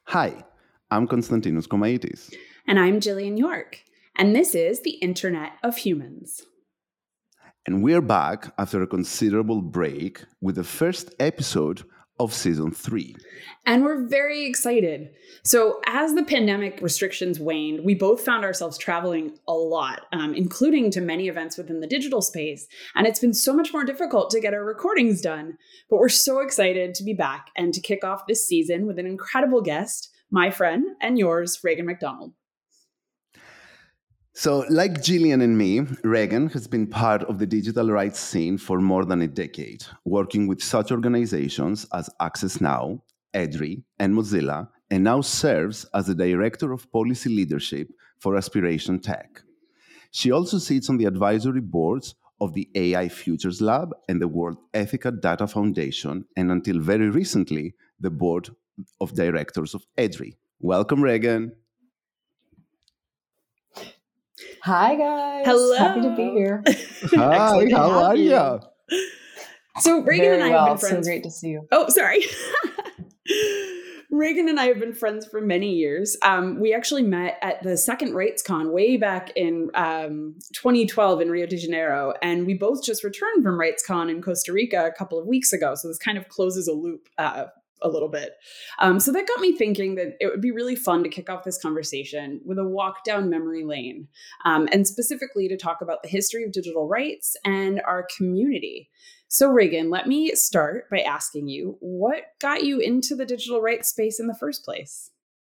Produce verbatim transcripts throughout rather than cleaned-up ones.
Hi, I'm Konstantinos Komaitis. And I'm Jillian York. And this is the Internet of Humans. And we're back after a considerable break with the first episode of season three. And we're very excited. So, as the pandemic restrictions waned, we both found ourselves traveling a lot, um, including to many events within the digital space. And it's been so much more difficult to get our recordings done. But we're so excited to be back and to kick off this season with an incredible guest, my friend and yours, Reagan McDonald. So, like Jillian and me, Reagan has been part of the digital rights scene for more than a decade, working with such organizations as Access Now, EDRI, and Mozilla, and now serves as the Director of Policy Leadership for Aspiration Tech. She also sits on the advisory boards of the A I Futures Lab and the World Ethical Data Foundation, and until very recently, the board of directors of EDRI. Welcome, Reagan. Hi, guys. Hello. Happy to be here. Hi, how are you? So Reagan Very and I well. have been friends. So great to see you. Oh, sorry. Reagan and I have been friends for many years. Um, we actually met at the second RightsCon way back in um, twenty twelve in Rio de Janeiro. And we both just returned from RightsCon in Costa Rica a couple of weeks ago. So this kind of closes a loop uh, a little bit. Um, so that got me thinking that it would be really fun to kick off this conversation with a walk down memory lane, um, and specifically to talk about the history of digital rights and our community. So Reagan, let me start by asking you, what got you into the digital rights space in the first place?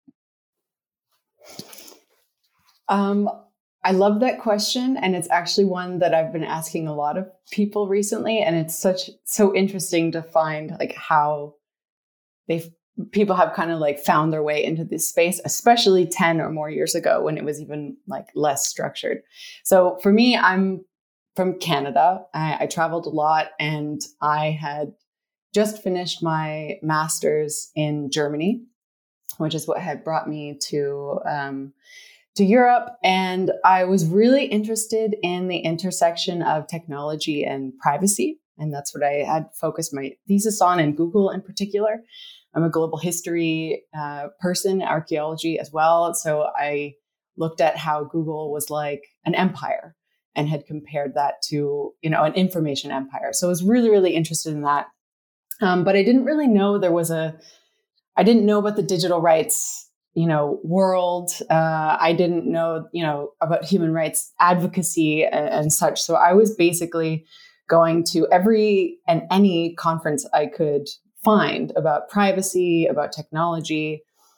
Um, I love that question. And it's actually one that I've been asking a lot of people recently. And it's such, so interesting to find like how they've, people have kind of like found their way into this space, especially ten or more years ago when it was even like less structured. So for me, I'm from Canada. I, I traveled a lot and I had just finished my master's in Germany, which is what had brought me to, um, to Europe. And I was really interested in the intersection of technology and privacy. And that's what I had focused my thesis on, in Google in particular. I'm a global history uh, person, archaeology as well. So I looked at how Google was like an empire and had compared that to, you know, an information empire. So I was really, really interested in that. Um, but I didn't really know there was a, I didn't know about the digital rights, you know, world. Uh, I didn't know, you know, about human rights advocacy and, and such. So I was basically going to every and any conference I could find about privacy, about technology.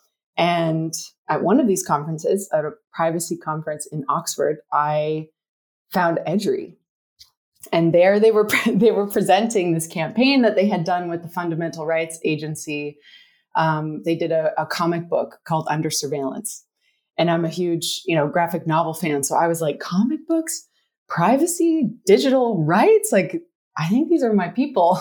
And at one of these conferences, at a privacy conference in Oxford, I found EDRI. And there they were they were presenting this campaign that they had done with the Fundamental Rights Agency. Um, they did a, a comic book called Under Surveillance. And I'm a huge, you know, graphic novel fan. So I was like, comic books, privacy, digital rights? Like, I think these are my people.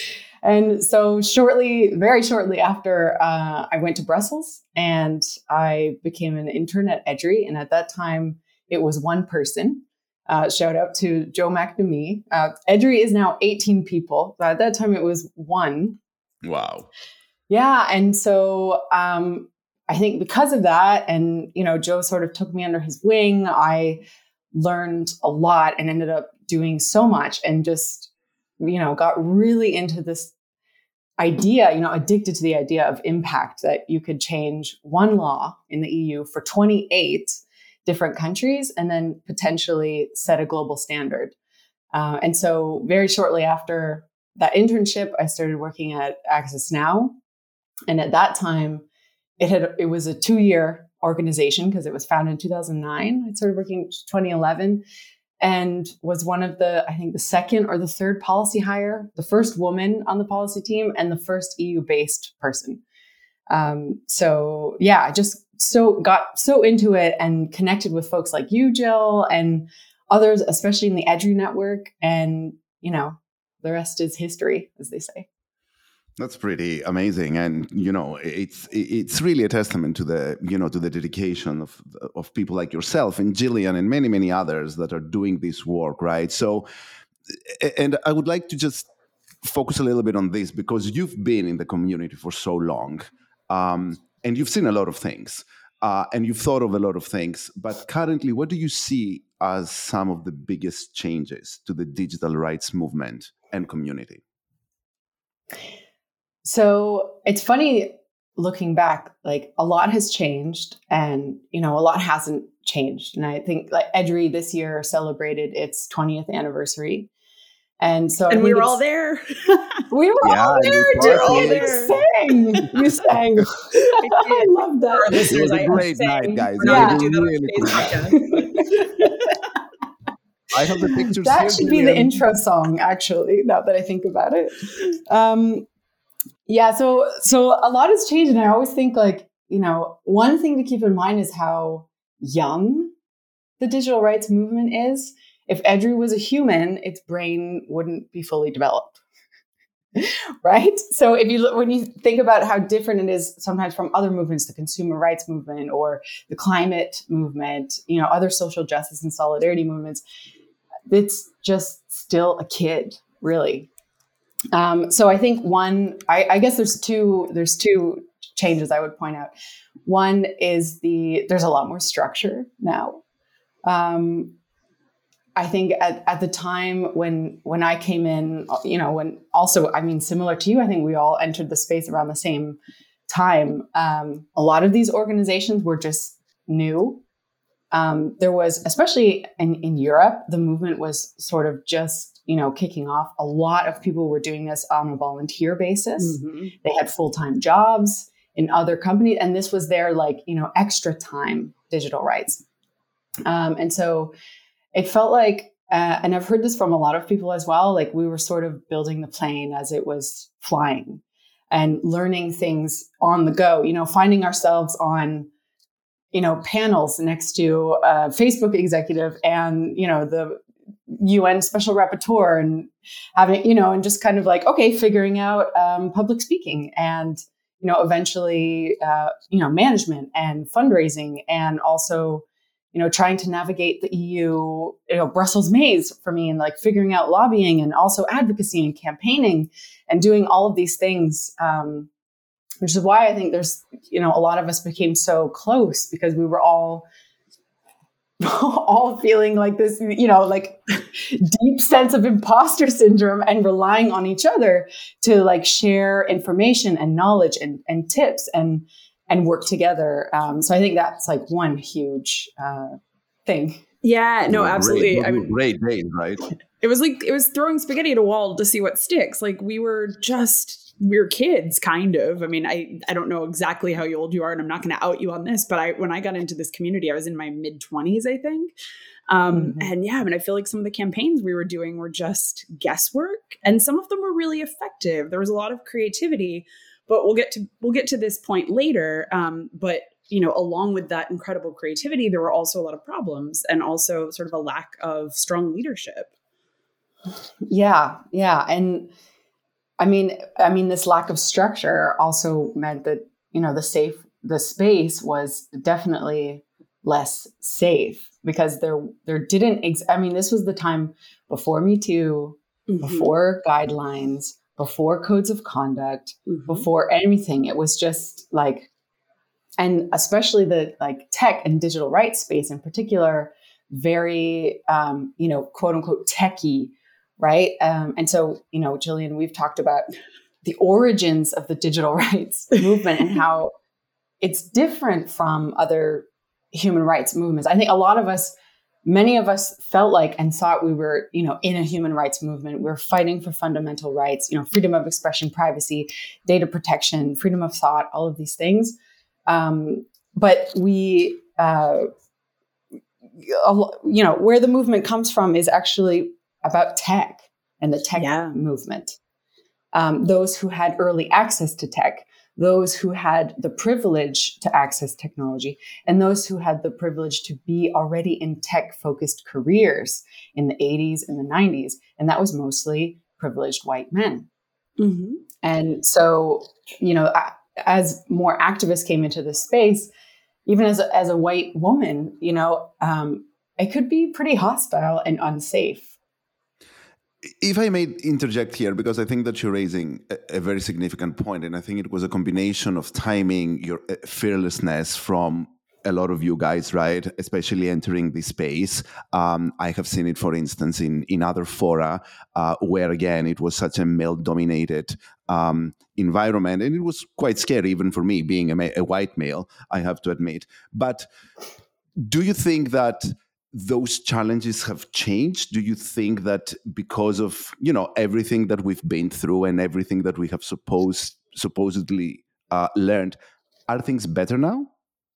And so shortly, very shortly after, uh, I went to Brussels and I became an intern at EDRI. And at that time, it was one person. Uh, shout out to Joe McNamee. Uh, EDRI is now eighteen people. But at that time, it was one. Wow. Yeah. And so um, I think because of that, and, you know, Joe sort of took me under his wing, I learned a lot and ended up doing so much and just, you know, got really into this idea, you know, addicted to the idea of impact, that you could change one law in the E U for twenty-eight different countries and then potentially set a global standard. Uh, and so very shortly after that internship, I started working at Access Now. And at that time, it had it was a two-year organization because it was founded in two thousand nine. I started working in twenty eleven. And was one of the, I think, the second or the third policy hire, the first woman on the policy team, and the first E U-based person. Um, so yeah, I just so got so into it and connected with folks like you, Jill, and others, especially in the EDRI network. And, you know, the rest is history, as they say. That's pretty amazing, and you know, it's it's really a testament to the you know to the dedication of of people like yourself and Jillian and many many others that are doing this work, right? So, and I would like to just focus a little bit on this because you've been in the community for so long. Um, and you've seen a lot of things, uh, and you've thought of a lot of things. But currently, what do you see as some of the biggest changes to the digital rights movement and community? So it's funny looking back, like a lot has changed and, you know, a lot hasn't changed. And I think like EDRI this year celebrated its twentieth anniversary. And so and we were all there. We were yeah, all there. We were all there. You sang. You sang. I, I love that. It was a great night, guys. We're Yeah. not going to do that on Really today's podcast. I have the pictures That here, should be the Julian. intro song, actually, now that I think about it. Um, yeah, so so a lot has changed. And I always think like, you know, one thing to keep in mind is how young the digital rights movement is. If EDRI was a human, its brain wouldn't be fully developed. Right? So if you look, when you think about how different it is sometimes from other movements, the consumer rights movement or the climate movement, you know, other social justice and solidarity movements, it's just still a kid, really. Um, so I think one, I, I guess there's two, there's two changes I would point out. One is the, there's a lot more structure now. Um, I think at, at the time when when I came in, you know, when also, I mean, similar to you, I think we all entered the space around the same time. Um, a lot of these organizations were just new. Um, there was, especially in, in Europe, the movement was sort of just, you know, kicking off. A lot of people were doing this on a volunteer basis. Mm-hmm. They had full-time jobs in other companies, and this was their like, you know, extra time digital rights. Um, and so it felt like, uh, and I've heard this from a lot of people as well, like we were sort of building the plane as it was flying and learning things on the go, you know, finding ourselves on, you know, panels next to a Facebook executive and, you know, the U N special rapporteur and having, you know, and just kind of like, okay, figuring out um, public speaking and, you know, eventually, uh, you know, management and fundraising and also, you know, trying to navigate the E U, you know, Brussels maze for me and like figuring out lobbying and also advocacy and campaigning and doing all of these things, um, which is why I think there's, you know, a lot of us became so close because we were all, all feeling like this, you know, like deep sense of imposter syndrome and relying on each other to like share information and knowledge and, and tips and, and work together. Um, so I think that's like one huge uh, thing. Yeah, no, absolutely. Great, I mean, great days, right? it was like, it was throwing spaghetti at a wall to see what sticks. Like we were just, we were kids kind of. I mean, I, I don't know exactly how old you are and I'm not going to out you on this, but I, when I got into this community, I was in my mid twenties, I think. Um, mm-hmm. And yeah, I mean, I feel like some of the campaigns we were doing were just guesswork and some of them were really effective. There was a lot of creativity. But we'll get to we'll get to this point later. Um, but you know, along with that incredible creativity, there were also a lot of problems and also sort of a lack of strong leadership. Yeah, yeah, and I mean, I mean, this lack of structure also meant that you know the safe the space was definitely less safe because there there didn't. Ex- I mean, this was the time before Me Too, mm-hmm. before guidelines. Before codes of conduct, mm-hmm. before anything. It was just like, and especially the like tech and digital rights space in particular, very, um, you know, quote unquote techie, right? Um, and so, you know, Jillian, we've talked about the origins of the digital rights movement and how it's different from other human rights movements. I think a lot of us, many of us felt like and thought we were, you know, in a human rights movement. We're fighting for fundamental rights, you know, freedom of expression, privacy, data protection, freedom of thought, all of these things. Um, but we, uh, you know, where the movement comes from is actually about tech and the tech yeah. movement. Um, those who had early access to tech, those who had the privilege to access technology, and those who had the privilege to be already in tech-focused careers in the eighties and the nineties. And that was mostly privileged white men. Mm-hmm. And so, you know, as more activists came into this space, even as a, as a white woman, you know, um, it could be pretty hostile and unsafe. If I may interject here, because I think that you're raising a, a very significant point, and I think it was a combination of timing, your uh, fearlessness from a lot of you guys, right? Especially entering this space. Um, I have seen it, for instance, in, in other fora, uh, where again, it was such a male-dominated um, environment. And it was quite scary, even for me, being a, ma- a white male, I have to admit. But do you think that those challenges have changed? Do you think that because of, you know, everything that we've been through and everything that we have supposed supposedly uh, learned, are things better now?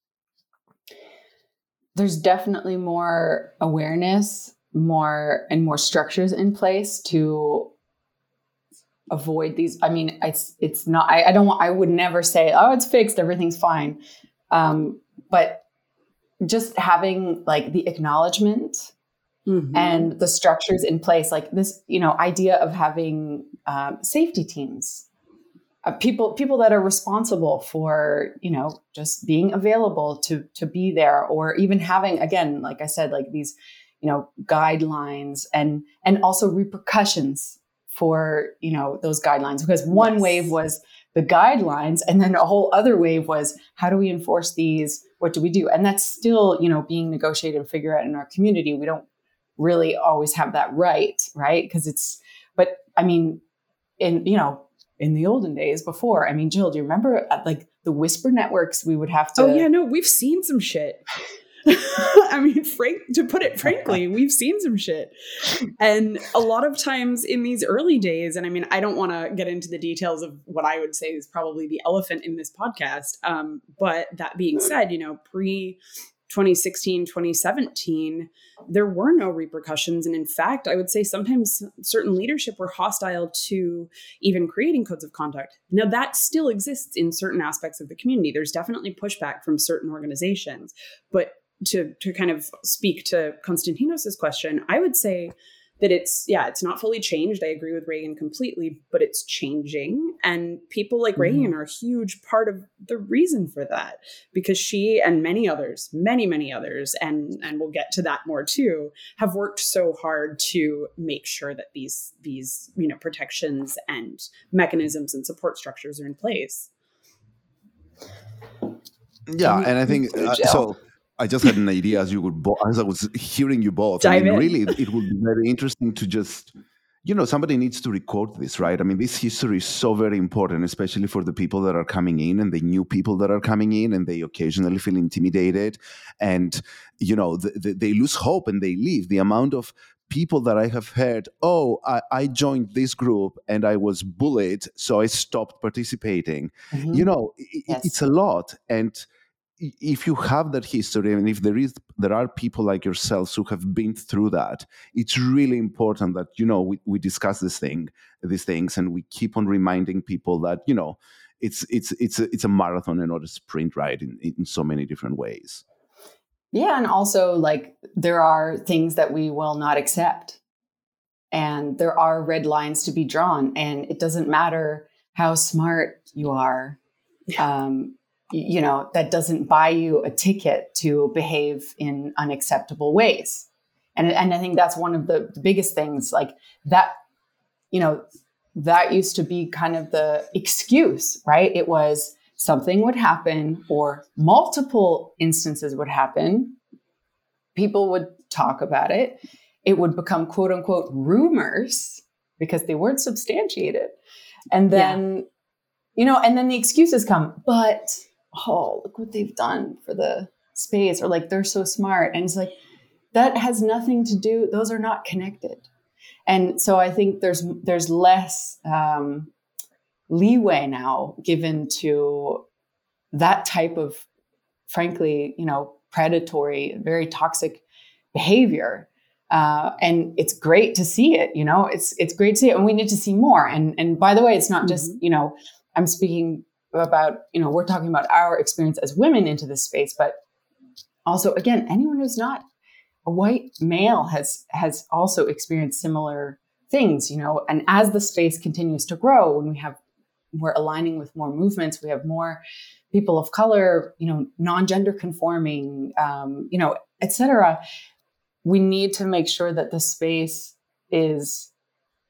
There's definitely more awareness, more and more structures in place to avoid these. I mean, it's it's not. I, I don't want. I would never say, "Oh, it's fixed. Everything's fine," um, but just having like the acknowledgement mm-hmm. and the structures in place, like this, you know, idea of having um, safety teams, uh, people, people that are responsible for, you know, just being available to, to be there, or even having, again, like I said, like these, you know, guidelines and, and also repercussions for, you know, those guidelines, because one yes. wave was the guidelines. And then a whole other wave was, how do we enforce these? What do we do? And that's still, you know, being negotiated and figured out in our community. We don't really always have that right, right? Because it's, but I mean, in, you know, in the olden days before, I mean, Jill, do you remember at, like the whisper networks we would have to? Oh yeah, no, we've seen some shit. I mean, frank, to put it frankly, we've seen some shit. And a lot of times in these early days, and I mean, I don't want to get into the details of what I would say is probably the elephant in this podcast. Um, but that being said, you know, pre twenty sixteen, twenty seventeen, there were no repercussions. And in fact, I would say sometimes certain leadership were hostile to even creating codes of conduct. Now that still exists in certain aspects of the community. There's definitely pushback from certain organizations, but to to kind of speak to Konstantinos's question, I would say that it's, yeah, it's not fully changed. I agree with Reagan completely, but it's changing. And people like mm-hmm. Reagan are a huge part of the reason for that, because she and many others, many, many others, and, and we'll get to that more too, have worked so hard to make sure that these, these, you know, protections and mechanisms and support structures are in place. Yeah. And I think, uh, so I just had an idea as you would bo- as I was hearing you both. Dive I mean, in. really, it would be very interesting to just, you know, somebody needs to record this, right? I mean, this history is so very important, especially for the people that are coming in and the new people that are coming in, and they occasionally feel intimidated, and you know, the, the, they lose hope and they leave. The amount of people that I have heard, oh, I, I joined this group and I was bullied, so I stopped participating. Mm-hmm. You know, it, yes. it's a lot. And if you have that history, and if there is, there are people like yourselves who have been through that, it's really important that, you know, we, we discuss this thing, these things, and we keep on reminding people that, you know, it's it's it's a, it's a marathon and not a sprint, right? In, in so many different ways. Yeah, and also like there are things that we will not accept, and there are red lines to be drawn, and it doesn't matter how smart you are. Um, you know, that doesn't buy you a ticket to behave in unacceptable ways. And, and I think that's one of the, the biggest things, like that, you know, that used to be kind of the excuse, right? It was something would happen or multiple instances would happen. People would talk about it. It would become quote unquote rumors because they weren't substantiated. And then, yeah. you know, and then the excuses come, but oh, look what they've done for the space, or like, they're so smart. And it's like, that has nothing to do, those are not connected. And so I think there's, there's less um, leeway now given to that type of, frankly, you know, predatory, very toxic behavior. Uh, and it's great to see it, you know, it's, it's great to see it, and we need to see more. And, and by the way, it's not mm-hmm. just, you know, I'm speaking about, you know, we're talking about our experience as women into this space, but also, again, anyone who's not a white male has, has also experienced similar things, you know, and as the space continues to grow, when we have, we're aligning with more movements, we have more people of color, you know, non-gender conforming, um, you know, et cetera. We need to make sure that the space is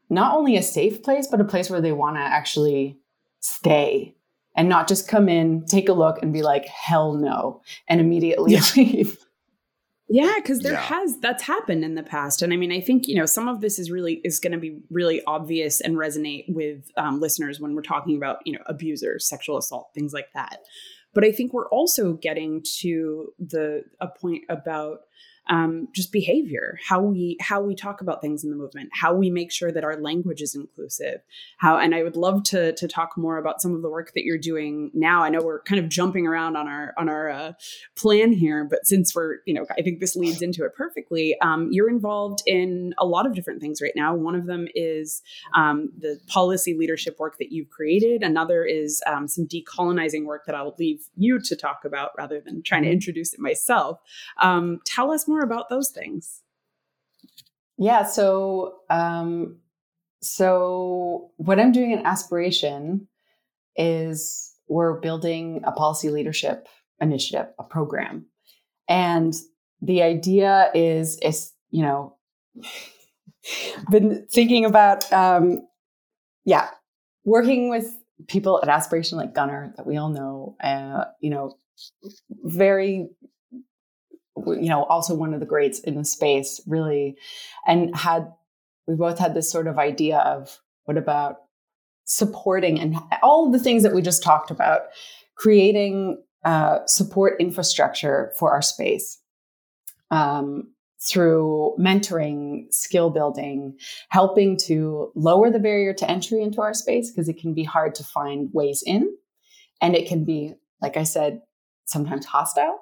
not only a safe place, but a place where they want to actually stay and not just come in, take a look and be like, hell no, and immediately yeah. leave. Yeah, because there Yeah. has, that's happened in the past. And I mean, I think, you know, some of this is really, is going to be really obvious and resonate with um, listeners when we're talking about, you know, abusers, sexual assault, things like that. But I think we're also getting to the, a point about Um, just behavior, how we how we talk about things in the movement, how we make sure that our language is inclusive, how, and I would love to to talk more about some of the work that you're doing now. I know we're kind of jumping around on our on our uh, plan here, but since we're, you know, I think this leads into it perfectly. Um, you're involved in a lot of different things right now. One of them is um, the policy leadership work that you've created. Another is um, some decolonizing work that I'll leave you to talk about rather than trying to introduce it myself. Um, tell us more about those things. Yeah. So, um, so what I'm doing in Aspiration is we're building a policy leadership initiative, a program. And the idea is, is, you know, been thinking about, um, yeah, working with people at Aspiration like Gunnar that we all know, uh, you know, very, you know, also one of the greats in the space, really. And had, we both had this sort of idea of what about supporting and all of the things that we just talked about, creating uh, support infrastructure for our space um, through mentoring, skill building, helping to lower the barrier to entry into our space, because it can be hard to find ways in. And it can be, like I said, sometimes hostile.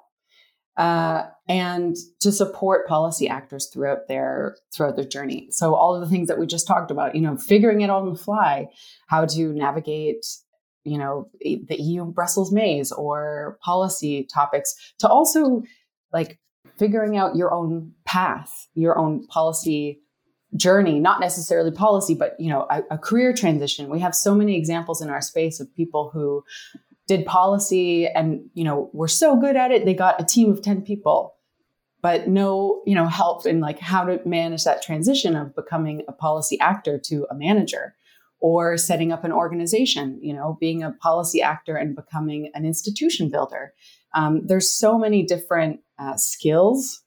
Uh, and to support policy actors throughout their throughout their journey. So all of the things that we just talked about, you know, figuring it out on the fly, how to navigate, you know, the E U Brussels maze or policy topics, to also like figuring out your own path, your own policy journey, not necessarily policy, but, you know, a, a career transition. We have so many examples in our space of people who did policy and, you know, were so good at it, they got a team of ten people, but no, you know, help in like how to manage that transition of becoming a policy actor to a manager, or setting up an organization, you know, being a policy actor and becoming an institution builder. Um, there's so many different uh, skills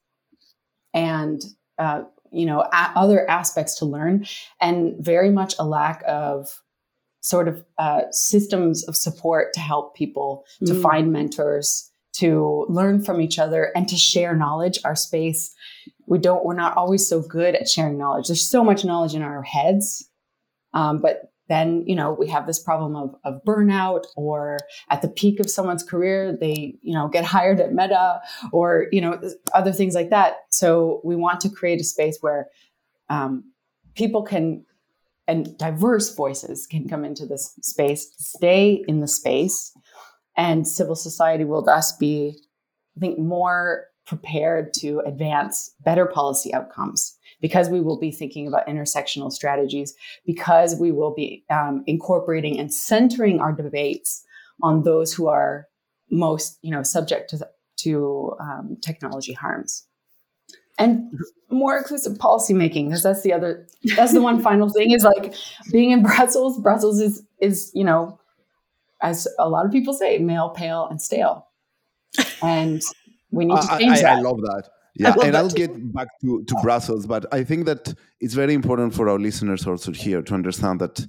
and, uh, you know, a- other aspects to learn, and very much a lack of sort of uh, systems of support to help people mm. to find mentors, to learn from each other, and to share knowledge. Our space, we don't, we're not always so good at sharing knowledge. There's so much knowledge in our heads. Um, but then, you know, we have this problem of, of burnout, or at the peak of someone's career, they, you know, get hired at Meta, or, you know, other things like that. So we want to create a space where um, people can, and diverse voices can come into this space, stay in the space, and civil society will thus be, I think, more prepared to advance better policy outcomes, because we will be thinking about intersectional strategies, because we will be um, incorporating and centering our debates on those who are most, you know, subject to, to um, technology harms. And more inclusive policymaking, because that's the other, that's the one final thing, is like being in Brussels. Brussels is, is, you know, as a lot of people say, male, pale, and stale. And we need to change I, I, that. I love that. Yeah, and I'll too. get back to, to Brussels, but I think that it's very important for our listeners also here to understand that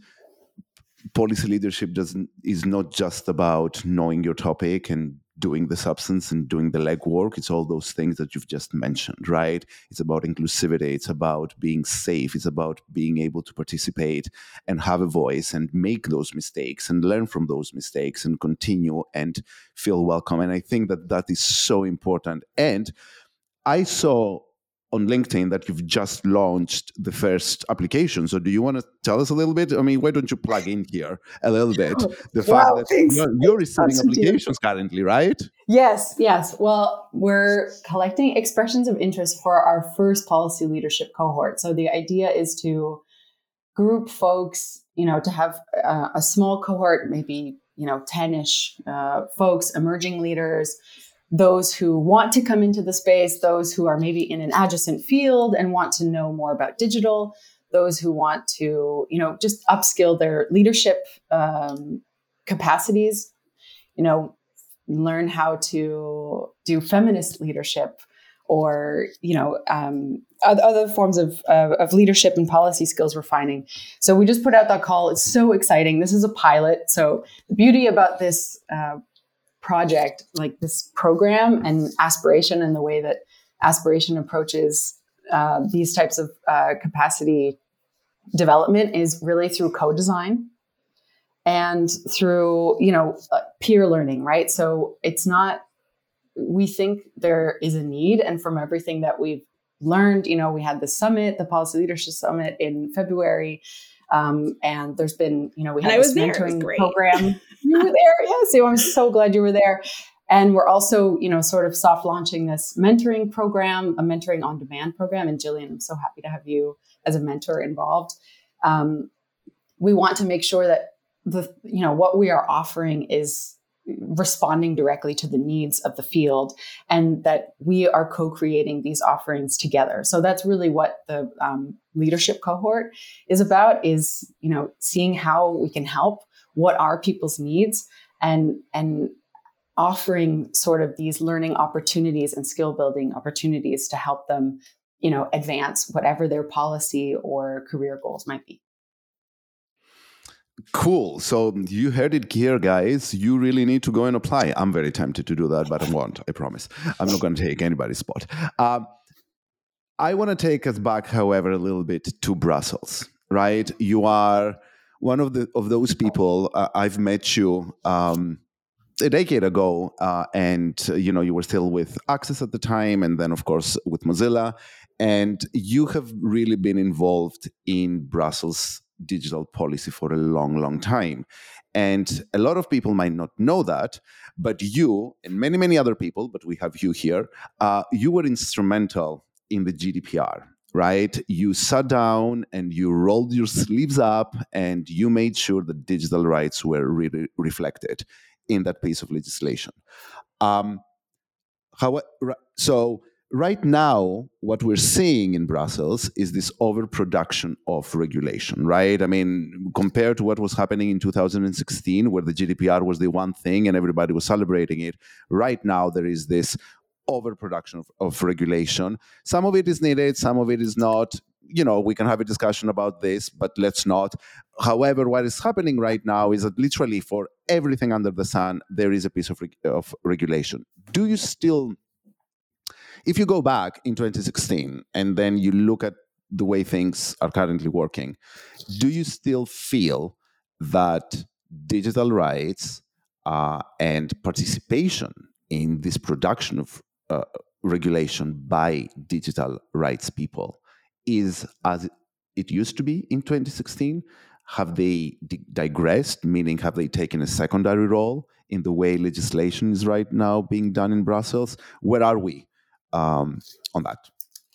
policy leadership doesn't is not just about knowing your topic and doing the substance and doing the legwork. It's all those things that you've just mentioned, right? It's about inclusivity. It's about being safe. It's about being able to participate and have a voice and make those mistakes and learn from those mistakes and continue and feel welcome. And I think that that is so important. And I saw on LinkedIn that you've just launched the first application. So do you want to tell us a little bit? I mean, why don't you plug in here a little bit? The Wow, fact that thanks. you're, you're receiving That's applications currently, right? Yes, yes. Well, we're collecting expressions of interest for our first policy leadership cohort. So the idea is to group folks, you know, to have uh, a small cohort, maybe, you know, ten-ish uh, folks, emerging leaders, those who want to come into the space, those who are maybe in an adjacent field and want to know more about digital, those who want to, you know, just upskill their leadership um, capacities, you know, learn how to do feminist leadership, or, you know, um, other forms of, of, of leadership and policy skills refining. So we just put out that call. It's so exciting. This is a pilot. So the beauty about this uh, project, like this program and aspiration, and the way that aspiration approaches uh, these types of uh, capacity development, is really through co-design and through, you know, uh, peer learning, right? So it's not, we think there is a need. And from everything that we've learned, you know, we had the summit, the Policy Leadership Summit in February. Um, and there's been, you know, we had this mentoring program. You were there. Yeah. So I'm so glad you were there. And we're also, you know, sort of soft launching this mentoring program, a mentoring on demand program. And Jillian, I'm so happy to have you as a mentor involved. Um, we want to make sure that the, you know, what we are offering is responding directly to the needs of the field, and that we are co-creating these offerings together. So that's really what the um, leadership cohort is about, is, you know, seeing how we can help, what are people's needs, and, and offering sort of these learning opportunities and skill building opportunities to help them, you know, advance whatever their policy or career goals might be. Cool. So you heard it here, guys. You really need to go and apply. I'm very tempted to do that, but I won't. I promise. I'm not going to take anybody's spot. Um, I want to take us back, however, a little bit to Brussels, right? You are one of the of those people. Uh, I've met you um, a decade ago, uh, and uh, you know, you were still with Access at the time, and then, of course, with Mozilla, and you have really been involved in Brussels digital policy for a long, long time. And a lot of people might not know that, but you and many, many other people, but we have you here, uh, you were instrumental in the G D P R, right? You sat down and you rolled your sleeves up and you made sure that digital rights were really reflected in that piece of legislation. Um, how, so right now, what we're seeing in Brussels is this overproduction of regulation, right? I mean, compared to what was happening in two thousand sixteen, where the G D P R was the one thing and everybody was celebrating it, right now there is this overproduction of, of regulation. Some of it is needed, some of it is not. You know, we can have a discussion about this, but let's not. However, what is happening right now is that literally for everything under the sun, there is a piece of, reg- of regulation. Do you still... If you go back in twenty sixteen and then you look at the way things are currently working, do you still feel that digital rights uh, and participation in this production of uh, regulation by digital rights people is as it used to be in twenty sixteen? Have they di- digressed, meaning have they taken a secondary role in the way legislation is right now being done in Brussels? Where are we Um, on that?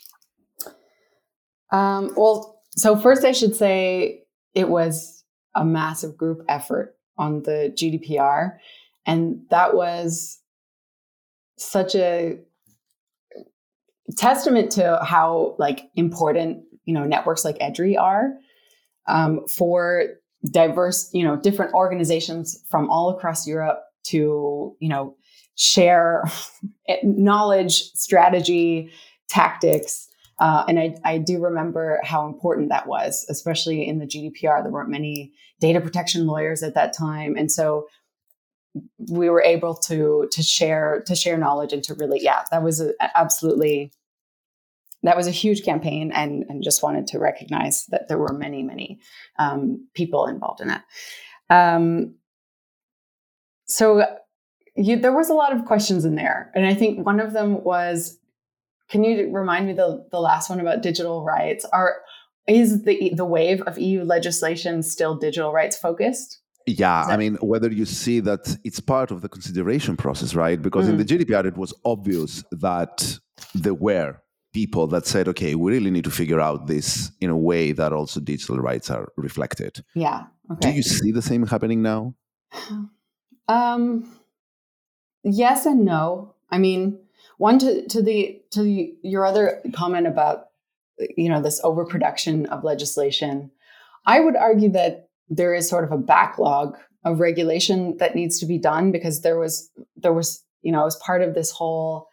Um, well, so first I should say it was a massive group effort on the G D P R. And that was such a testament to how like important, you know, networks like EDRI are um, for diverse, you know, different organizations from all across Europe to, you know, share knowledge, strategy, tactics. Uh, and I, I do remember how important that was, especially in the G D P R. There weren't many data protection lawyers at that time. And so we were able to, to share, to share knowledge and to really, yeah, that was a, absolutely, that was a huge campaign, and, and just wanted to recognize that there were many, many um, people involved in that. Um, so you, there was a lot of questions in there. And I think one of them was, can you remind me the, the last one about digital rights? Are, is the the wave of E U legislation still digital rights focused? Yeah, that- I mean, whether you see that it's part of the consideration process, right? Because Mm. in the G D P R, it was obvious that there were people that said, okay, we really need to figure out this in a way that also digital rights are reflected. Yeah. Okay. Do you see the same happening now? Um, yes and no. I mean, one to, to the to the, your other comment about you know, this overproduction of legislation. I would argue that there is sort of a backlog of regulation that needs to be done, because there was, there was, you know, as part of this whole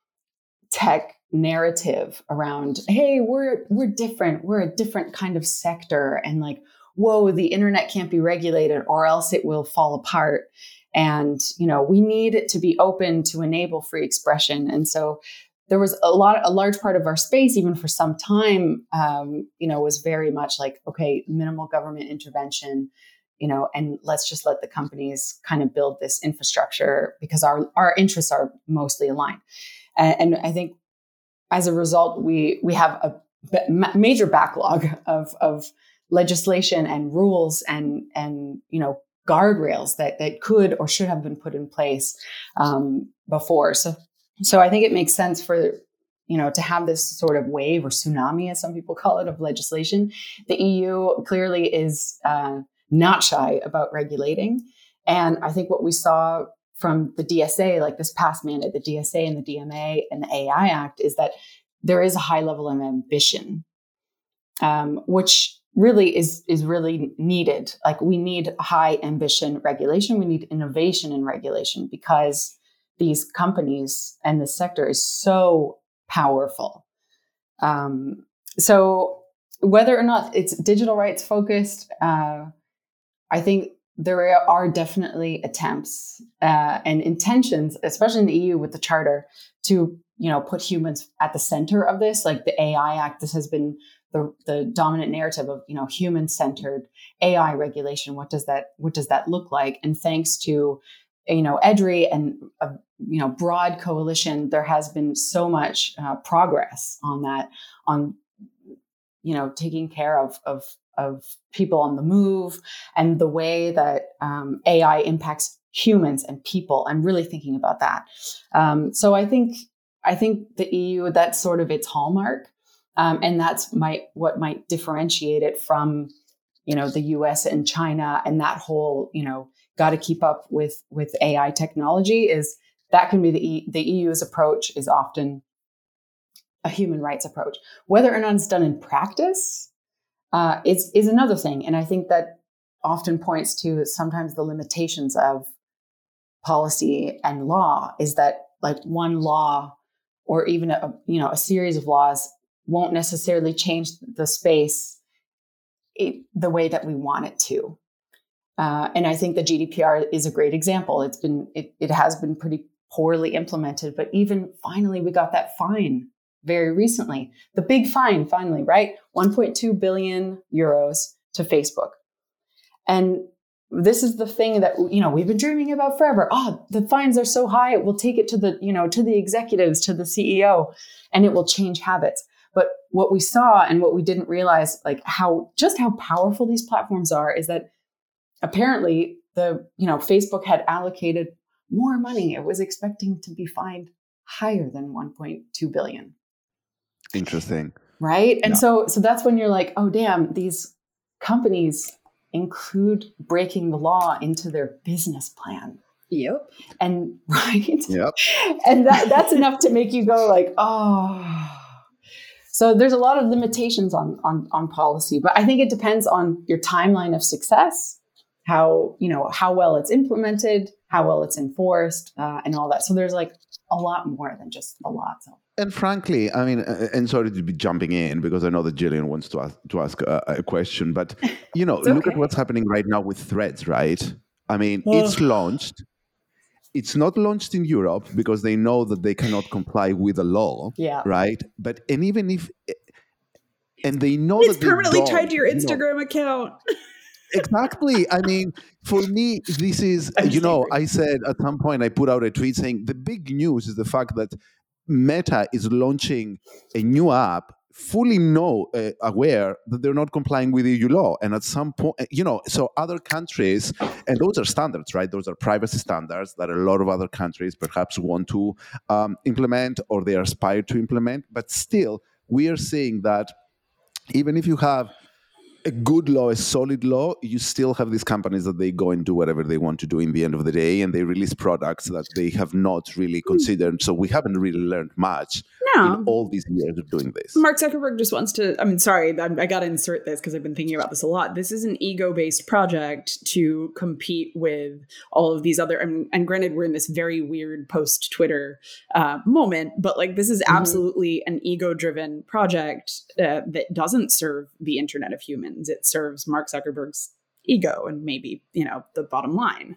tech narrative around, hey, we're, we're different. We're a different kind of sector. And like, whoa, the internet can't be regulated or else it will fall apart. And, you know, we need it to be open to enable free expression. And so there was a lot, a large part of our space, even for some time, um, you know, was very much like, okay, minimal government intervention, you know, and let's just let the companies kind of build this infrastructure because our, our interests are mostly aligned. And, and I think as a result, we, we have a b- major backlog of, of legislation and rules and, and, you know, guardrails that, that could or should have been put in place um, before. So, so I think it makes sense for, you know, to have this sort of wave or tsunami, as some people call it, of legislation. The E U clearly is uh, not shy about regulating. And I think what we saw from the D S A, like this past mandate, the D S A and the D M A and the A I Act, is that there is a high level of ambition, um, which really is is really needed. Like we need high ambition regulation. We need innovation in regulation, because these companies and the sector is so powerful. Um, so whether or not it's digital rights focused, uh, I think there are definitely attempts uh, and intentions, especially in the E U with the Charter, to, you know, put humans at the center of this. Like the A I Act, this has been the, the dominant narrative of, you know, human-centered A I regulation. What does that, what does that look like? And thanks to, you know, EDRI and a, you know, broad coalition, there has been so much uh, progress on that, on, you know, taking care of, of, of people on the move and the way that um, A I impacts humans and people. I'm really thinking about that. Um, so I think, I think the E U, that's sort of its hallmark. Um, and that's might what might differentiate it from, you know, the U S and China and that whole, you know, got to keep up with with A I technology. Is that can be the e, the E U's approach is often a human rights approach. Whether or not it's done in practice uh, is is another thing, and I think that often points to sometimes the limitations of policy and law. Is that like one law or even a you know a series of laws won't necessarily change the space it, the way that we want it to. Uh, and I think the G D P R is a great example. It's been, it, it has been pretty poorly implemented, but even finally we got that fine very recently, the big fine finally, right? one point two billion euros to Facebook. And this is the thing that, you know, we've been dreaming about forever. Oh, the fines are so high. We'll take it to the, you know, to the executives, to the C E O, and it will change habits. But what we saw and what we didn't realize, like how, just how powerful these platforms are, is that apparently the, you know, Facebook had allocated more money. It was expecting to be fined higher than one point two billion. Interesting. Right. And yeah. so, so that's when you're like, oh, damn, these companies include breaking the law into their business plan. Yep. And right. Yep. And that, that's enough to make you go like, oh. So there's a lot of limitations on, on, on policy, but I think it depends on your timeline of success, how, you know, how well it's implemented, how well it's enforced, uh, and all that. So there's like a lot more than just a lot. So. And frankly, I mean, and sorry to be jumping in because I know that Jillian wants to ask, to ask a, a question, but, you know, okay. look at what's happening right now with Threads, right? I mean, oh. it's launched. It's not launched in Europe because they know that they cannot comply with the law, yeah. right? But, and even if, and they know it's that permanently they tied to your Instagram you know, account. Exactly. I mean, for me, this is, you know, I said at some point, I put out a tweet saying the big news is the fact that Meta is launching a new app fully know, uh, aware that they're not complying with E U law. And at some point, you know, so other countries, and those are standards, right? Those are privacy standards that a lot of other countries perhaps want to um, implement or they aspire to implement. But still, we are seeing that even if you have a good law, a solid law, you still have these companies that they go and do whatever they want to do in the end of the day, and they release products that they have not really considered. So we haven't really learned much Yeah. in all these years of doing this. Mark Zuckerberg just wants to, I mean, sorry, I, I got to insert this because I've been thinking about this a lot. This is an ego-based project to compete with all of these other, and, and granted, we're in this very weird post-Twitter uh, moment, but like this is absolutely mm-hmm. an ego-driven project uh, that doesn't serve the internet of humans. It serves Mark Zuckerberg's ego and maybe, you know, the bottom line.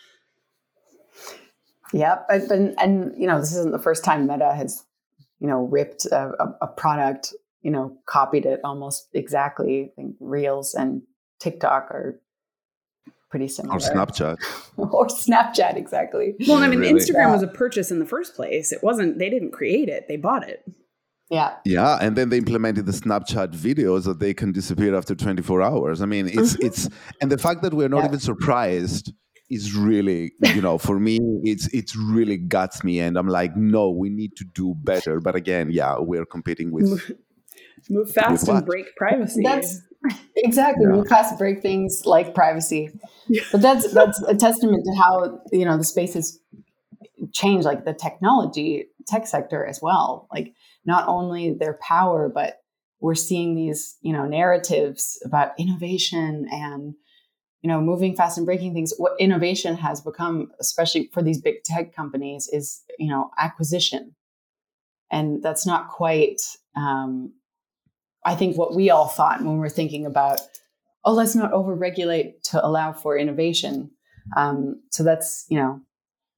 Yeah, but and, and you know, this isn't the first time Meta has, you know, ripped a, a, a product, you know, copied it almost exactly. I think Reels and TikTok are pretty similar. Or Snapchat. or Snapchat, exactly. Well, I mean, really? Instagram yeah. was a purchase in the first place. It wasn't, they didn't create it, they bought it. Yeah. Yeah, and then they implemented the Snapchat videos that they can disappear after twenty-four hours. I mean, it's Mm-hmm. it's and the fact that we're not Yeah. even surprised is really, you know, for me, it's it's really guts me, and I'm like, no, we need to do better. But again, yeah, we're competing with Move, move fast with and what? break privacy. That's exactly. Yeah. Move fast to break things like privacy. But that's that's a testament to how, you know, the space has changed, like the technology tech sector as well. Like not only their power, but we're seeing these, you know, narratives about innovation and, you know, moving fast and breaking things. What innovation has become, especially for these big tech companies, is, you know, acquisition. And that's not quite, um, I think, what we all thought when we're thinking about, oh, let's not overregulate to allow for innovation. Um, so that's, you know,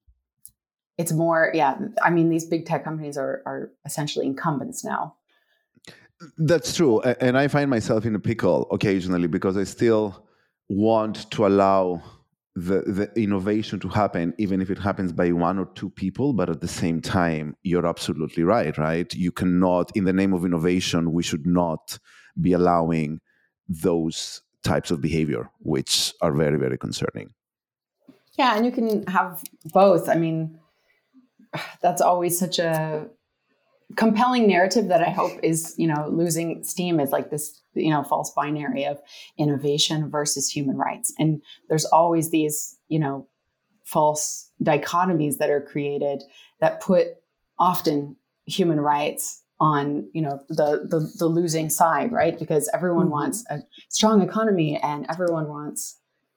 it's more, yeah. I mean, these big tech companies are are essentially incumbents now. That's true. A- And I find myself in a pickle occasionally because I still want to allow the, the innovation to happen, even if it happens by one or two people. But at the same time, you're absolutely right, right? You cannot, in the name of innovation, we should not be allowing those types of behavior, which are very, very concerning. Yeah, and you can have both. I mean, that's always such a compelling narrative that I hope is, you know, losing steam, is like this, you know, false binary of innovation versus human rights. And there's always these, you know, false dichotomies that are created that put often human rights on, you know, the the, the losing side, right? Because everyone mm-hmm. wants a strong economy and everyone wants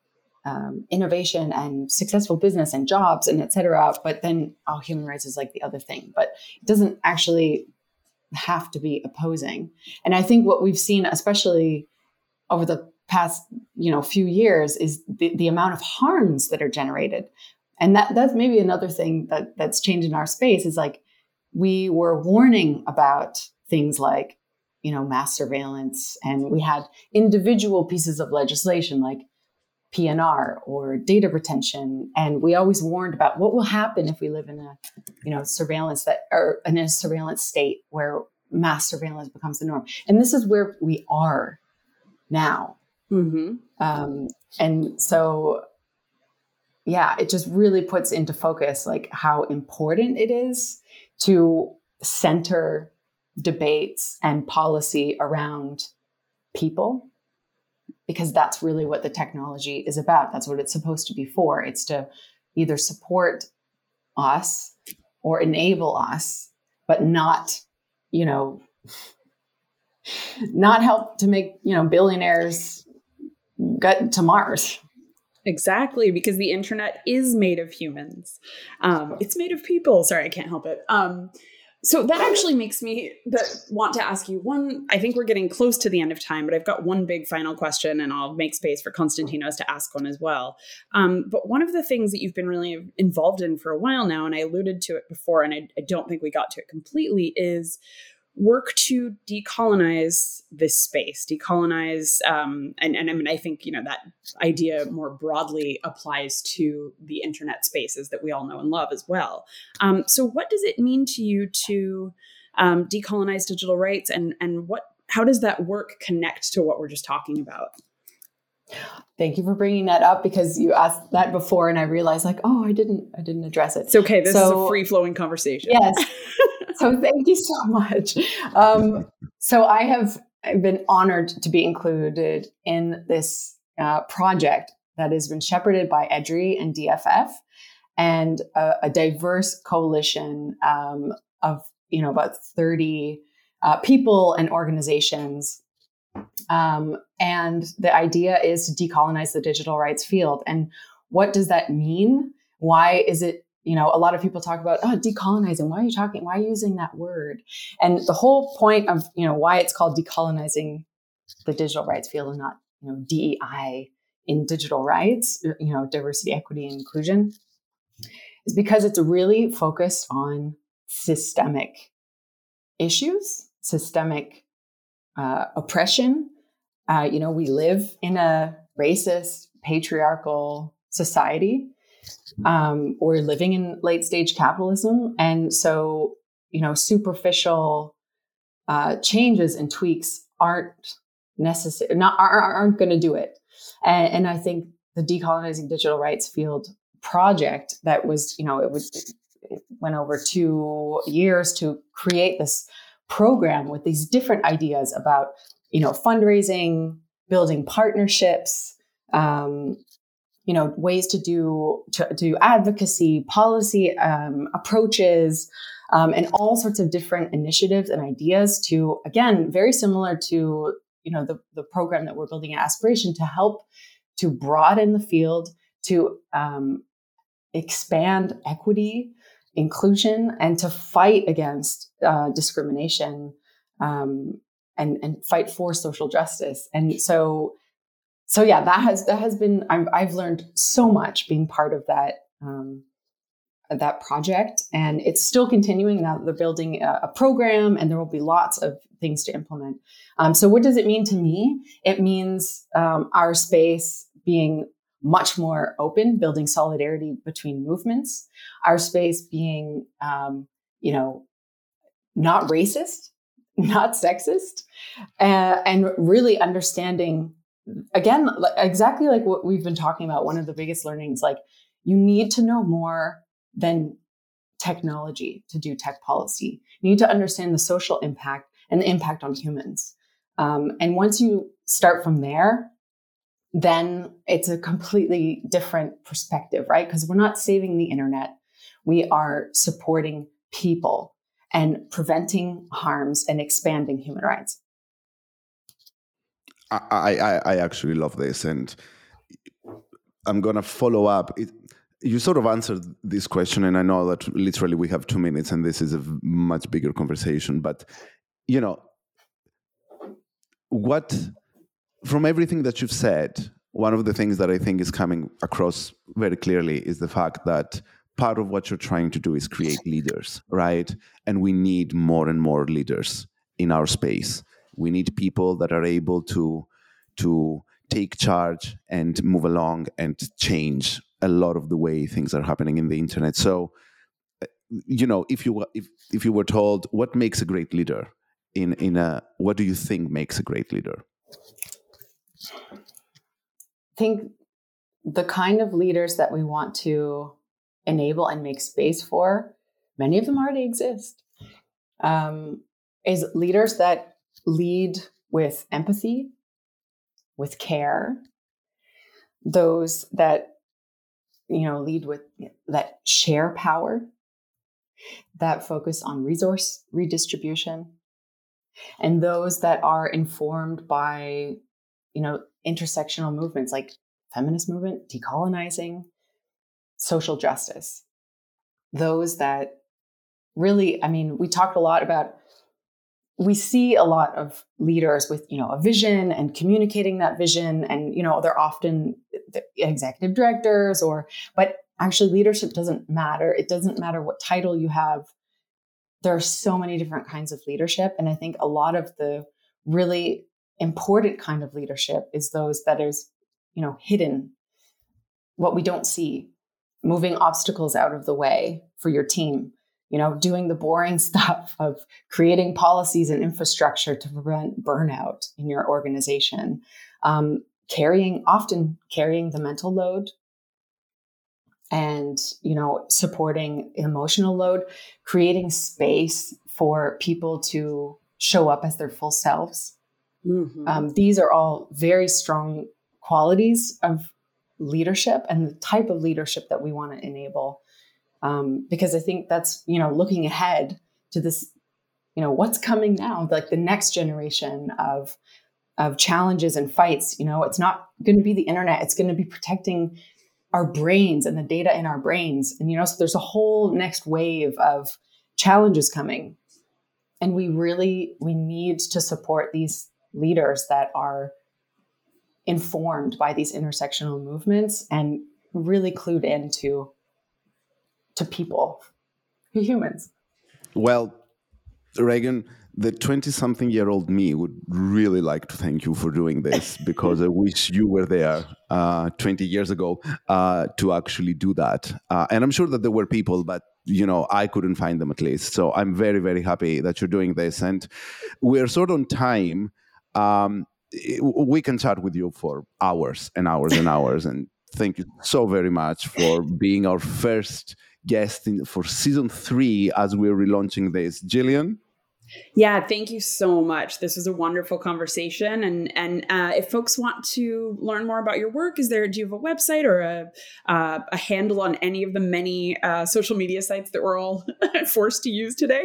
Um, innovation and successful business and jobs and et cetera. But then oh, human rights is like the other thing, but it doesn't actually have to be opposing. And I think what we've seen, especially over the past, you know, few years, is the, the amount of harms that are generated. And that that's maybe another thing that that's changed in our space is like, we were warning about things like, you know, mass surveillance, and we had individual pieces of legislation like P N R or data retention. And we always warned about what will happen if we live in a, you know, surveillance that, or in a surveillance state where mass surveillance becomes the norm. And this is where we are now. Mm-hmm. Um, and so, yeah, it just really puts into focus like how important it is to center debates and policy around people, because that's really what the technology is about. That's what it's supposed to be for. It's to either support us or enable us, but not, you know, not help to make, you know, billionaires get to Mars. Exactly, because the internet is made of humans. Um, it's made of people. Sorry, I can't help it. Um, So that actually makes me that want to ask you one. I think we're getting close to the end of time, but I've got one big final question, and I'll make space for Konstantinos to ask one as well. Um, but one of the things that you've been really involved in for a while now, and I alluded to it before, and I, I don't think we got to it completely, is work to decolonize this space, decolonize, um, and, and I mean, I think, you know, that idea more broadly applies to the internet spaces that we all know and love as well. Um, so what does it mean to you to um, decolonize digital rights, and, and what, how does that work connect to what we're just talking about? Thank you for bringing that up, because you asked that before and I realized like, oh, I didn't, I didn't address it. It's okay. This so, is a free flowing conversation. Yes. So thank you so much. Um, so I have been honored to be included in this uh, project that has been shepherded by EDRI and D F F, and a, a diverse coalition um, of you know, about thirty uh, people and organizations. Um, and the idea is to decolonize the digital rights field. And what does that mean? Why is it, you know, a lot of people talk about, oh, decolonizing. Why are you talking? Why are you using that word? And the whole point of, you know, why it's called decolonizing the digital rights field and not, you know, D E I in digital rights, you know, diversity, equity, and inclusion, is because it's really focused on systemic issues, systemic uh, oppression. Uh, you know, we live in a racist, patriarchal society. Um, we're living in late stage capitalism. And so, you know, superficial uh, changes and tweaks aren't necessary, not aren't, aren't going to do it. And, and I think the Decolonizing Digital Rights Field project that was, you know, it was, it went over two years to create this program with these different ideas about, you know, fundraising, building partnerships, um, you know, ways to do, to do advocacy, policy um, approaches, um, and all sorts of different initiatives and ideas to, again, very similar to, you know, the, the program that we're building at Aspiration to help to broaden the field, to um, expand equity, inclusion, and to fight against uh, discrimination um, and, and fight for social justice. And so, so yeah, that has that has been. I've, I've learned so much being part of that um, that project, and it's still continuing now that they're building a, a program, and there will be lots of things to implement. Um, so, what does it mean to me? It means um, our space being much more open, building solidarity between movements. Our space being, um, you know, not racist, not sexist, uh, and really understanding. Again, exactly like what we've been talking about, one of the biggest learnings, like you need to know more than technology to do tech policy. You need to understand the social impact and the impact on humans. Um, and once you start from there, then it's a completely different perspective, right? Because we're not saving the internet. We are supporting people and preventing harms and expanding human rights. I, I, I actually love this, and I'm going to follow up. It, you sort of answered this question, and I know that literally we have two minutes, and this is a much bigger conversation. But, you know, what, from everything that you've said, one of the things that I think is coming across very clearly is the fact that part of what you're trying to do is create leaders, right? And we need more and more leaders in our space. We need people that are able to, to take charge and move along and change a lot of the way things are happening in the internet. So, you know, if you if if you were told what makes a great leader, in in a what do you think makes a great leader? I think the kind of leaders that we want to enable and make space for, many of them already exist. Um, is leaders that lead with empathy, with care, those that, you know, lead with, that share power, that focus on resource redistribution, and those that are informed by, you know, intersectional movements like feminist movement, decolonizing, social justice. Those that really, I mean, we talked a lot about, we see a lot of leaders with, you know, a vision and communicating that vision. And, you know, they're often executive directors or, but actually leadership doesn't matter. It doesn't matter what title you have. There are so many different kinds of leadership. And I think a lot of the really important kind of leadership is those that is, you know, hidden, what we don't see, moving obstacles out of the way for your team. You know, doing the boring stuff of creating policies and infrastructure to prevent burnout in your organization, um, carrying, often carrying the mental load and, you know, supporting emotional load, creating space for people to show up as their full selves. Mm-hmm. Um, these are all very strong qualities of leadership and the type of leadership that we want to enable. Um, because I think that's, you know, looking ahead to this you know, what's coming now? Like the next generation of of challenges and fights. You know, it's not going to be the internet. It's going to be protecting our brains and the data in our brains. And, you know, so there's a whole next wave of challenges coming. And we really, we need to support these leaders that are informed by these intersectional movements and really clued into to people, to humans. Well, Regan, the twenty-something-year-old me would really like to thank you for doing this, because I wish you were there uh, twenty years ago uh, to actually do that. Uh, and I'm sure that there were people, but you know, I couldn't find them at least. So I'm very, very happy that you're doing this. And we're sort of on time. Um, we can chat with you for hours and hours and hours. And thank you so very much for being our first guest in, for season three as we're relaunching this. Jillian? Yeah, thank you so much. This was a wonderful conversation. And and uh, if folks want to learn more about your work, is there, do you have a website or a uh, a handle on any of the many uh, social media sites that we're all forced to use today?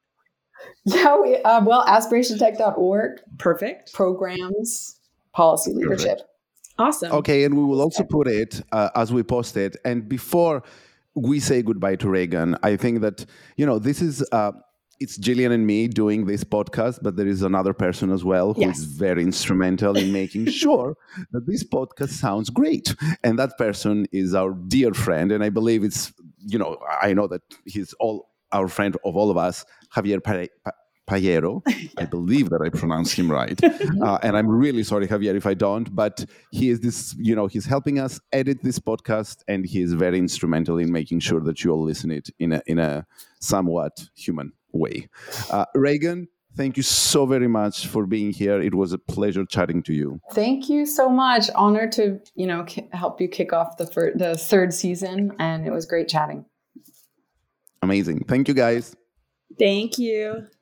Yeah, we, uh, well, aspiration tech dot org. Perfect. Programs, policy leadership. Perfect. Awesome. Okay, and we will also put it uh, as we post it. And before we say goodbye to Regan, I think that, you know, this is... Uh, It's Jillian and me doing this podcast, but there is another person as well who yes. is very instrumental in making sure that this podcast sounds great. And that person is our dear friend. And I believe it's, you know, I know that he's all our friend of all of us, Javier Payero. I believe that I pronounced him right. Uh, and I'm really sorry, Javier, if I don't. But he is this, you know, he's helping us edit this podcast, and he is very instrumental in making sure that you all listen it in a in a somewhat human way. Uh, Regan, thank you so very much for being here. It was a pleasure chatting to you. Thank you so much. Honored to, you know, k- help you kick off the fir- the third season, and it was great chatting. Amazing. Thank you, guys. Thank you.